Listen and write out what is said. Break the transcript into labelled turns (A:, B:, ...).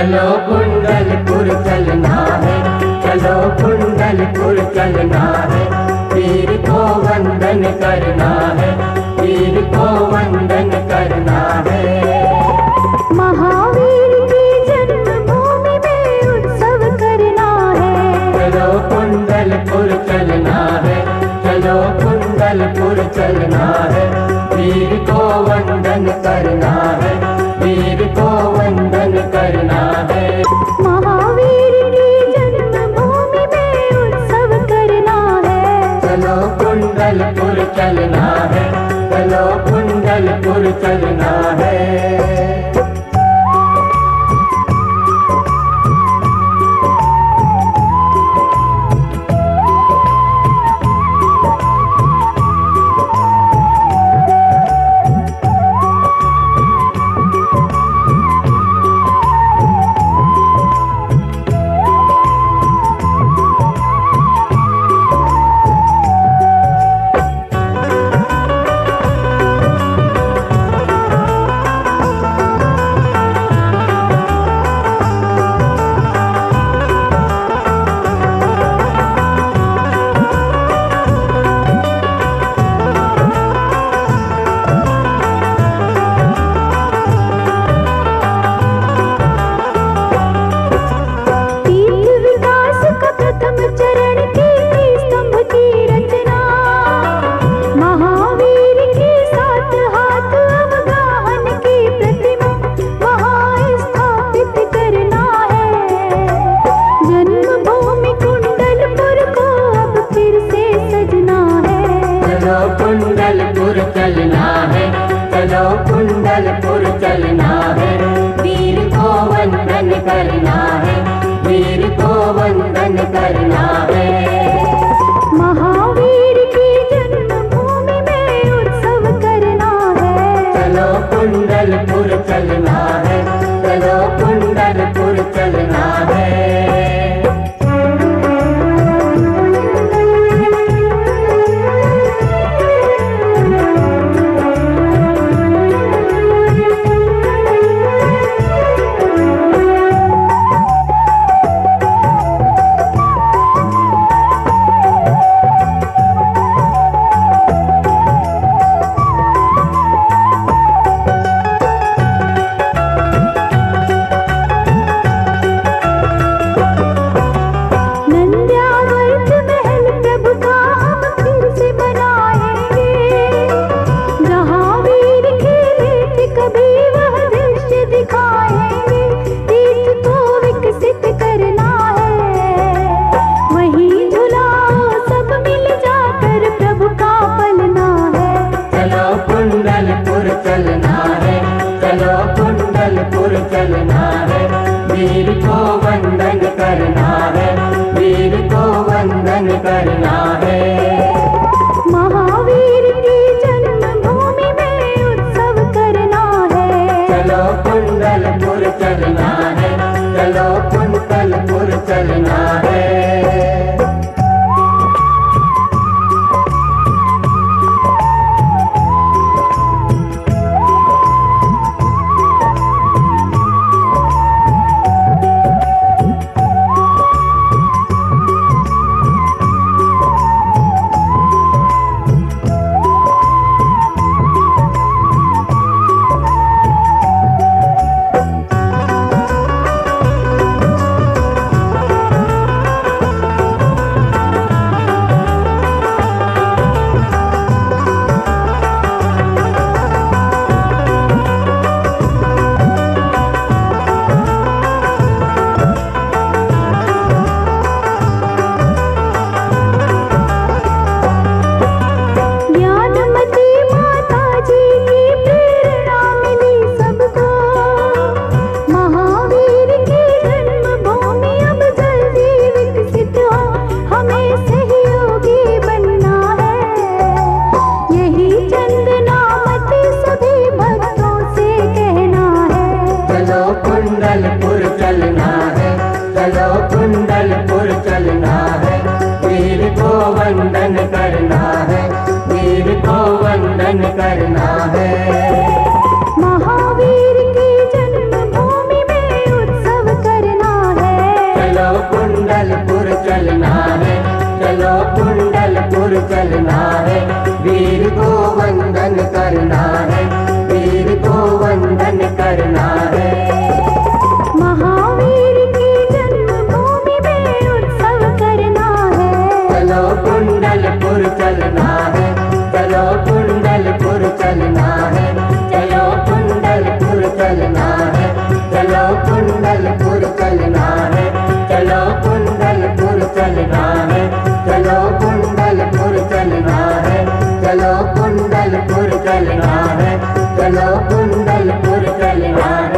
A: चलो कुंडलपुर चलना है, चलो कुंडलपुर चलना है, वीर को वंदन करना है, वीर को वंदन करना है।
B: महावीर की जन्मभूमि में उत्सव करना है।
A: चलो कुंडलपुर चलना है, चलो कुंडलपुर चलना है, वीर को वंदन करना है, वीर को वंदन करना है।
B: महावीर की जन्मभूमि में उत्सव करना है।
A: चलो कुंडलपुर चलना है, चलो कुंडलपुर चलना है। कुंडलपुर चलना है, चलो कुंडलपुर चलना है, वीर को वंदन करना है, वीर को वंदन करना है।
B: महावीर की जन्मभूमि में उत्सव करना है।
A: चलो कुंडलपुर चलना है, चलो कुंडलपुर चलना है। चलना है, वीर को वंदन करना है, वीर को वंदन करना है।
B: महावीर की जन्मभूमि में उत्सव करना है।
A: चलो कुंडलपुर चलना है, चलो कुंडलपुर चलना है। कुंडलपुर चलना है, चलो कुंडलपुर चलना है, वीर को वंदन करना है, वीर को वंदन करना है।
B: महावीर की जन्मभूमि में उत्सव
A: चलो कुंडलपुर चलना है, चलो कुंडलपुर चलना है।